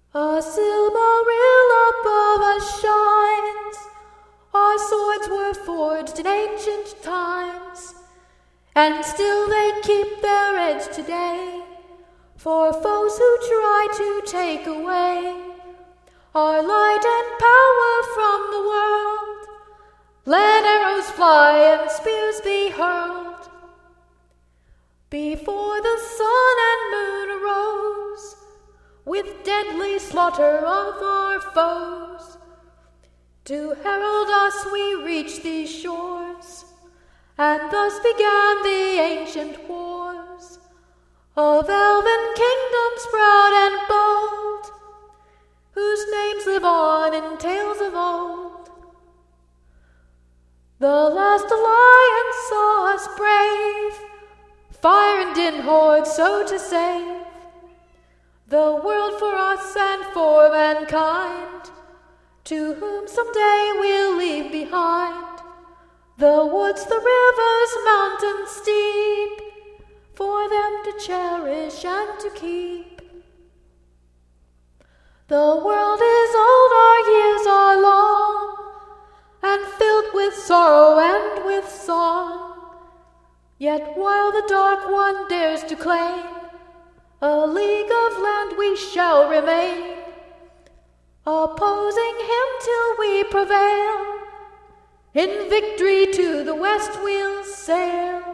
A silver rill above us shines. Our swords were forged in ancient times, and still they keep their edge today for foes who try to take away our light and power from the world. Let arrows fly and spears be hurled before the sun and moon arose, with deadly slaughter of our foes. To herald us we reach these shores, and thus began the ancient wars of elven kingdoms proud and bold, whose names live on in tales of old. The last alliance saw us brave, fire and din horde so to save the world for us and for mankind, to whom someday we'll leave behind the woods, the rivers, mountains steep, for them to cherish and to keep. The world is old, our years are long, and filled with sorrow and with song. Yet while the Dark One dares to claim a league of land, we shall remain, opposing him till we prevail. In victory to the west we'll sail.